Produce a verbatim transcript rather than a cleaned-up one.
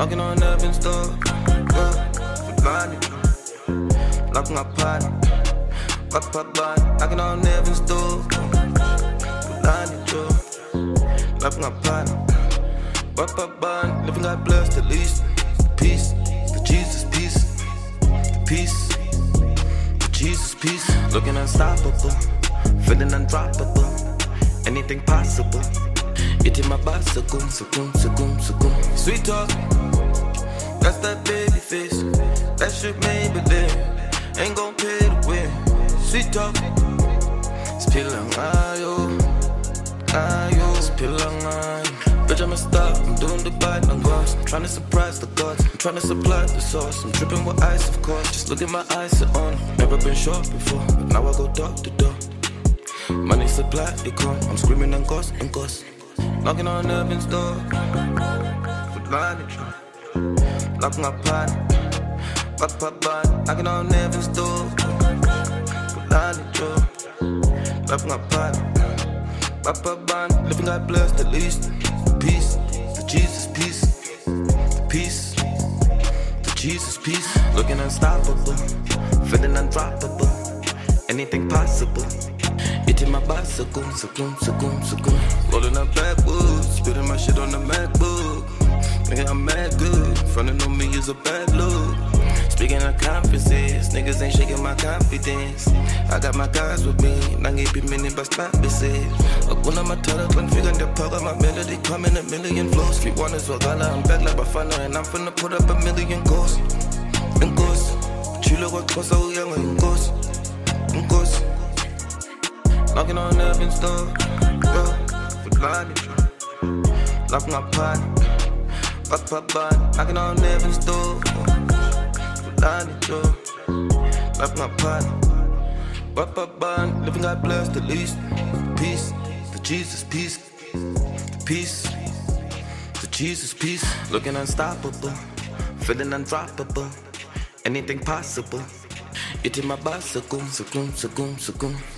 knocking on heaven's door. Verlaine, lock my pot, rock pop bar, knocking on heaven's door. Verlaine, lock my pot, rock pop bar, living God blessed at least. Peace, the Jesus peace, the peace, the Jesus peace. Looking unstoppable, feeling undroppable, anything possible. Eating my bicycle, sukum, sukum, sukum. Sweet talk, that's that baby face. That shit Maybelline, ain't gon' pay to win. Sweet talk, spilang ayo, ayo, spilang ayo. Bitch, I'm a star, I'm doing the bite on gloss. I'm tryna surprise the gods, I'm tryna supply the sauce. I'm dripping with ice, of course, just look at my eyes, are on. Never been short before, but now I go door to door. Money supply, it come, I'm screaming and ghost, and ghost. Knocking on heaven's door, Verlaine, lock my pot, rock pop bar, knocking on heaven's door, Verlaine, lock my pot, rock pop bar, living God blessed at least. Peace, the Jesus peace, the peace, the Jesus peace. Looking unstoppable, feeling undroppable, anything possible. Eating my bicycle, sukum, sukum, sukum. Rolling up backwoods, spitting my shit on the MacBook. Nigga, I'm mad good, frontin' on me is a bad look. Speaking of conferences, niggas ain't shaking my confidence. I got my guys with me, nangipimin ba stapisi. Hakuna matata, kung figure the power, my melody coming a million flows. If you want is wagala, I'm back like Bafana, and I'm finna put up a million goals. And goals, chilo wa kosa uyanga yung goals, and goals. Knocking on heaven's door, Verlaine, lock my pot, rock pop bar, knocking on heaven's door, Verlaine, lock my pot, rock pop bar, living God blessed at least. Peace, the Jesus peace, the peace, the Jesus peace. Looking unstoppable, feeling undroppable, anything possible. Eating my bicycle, sukum, sukum, sukum.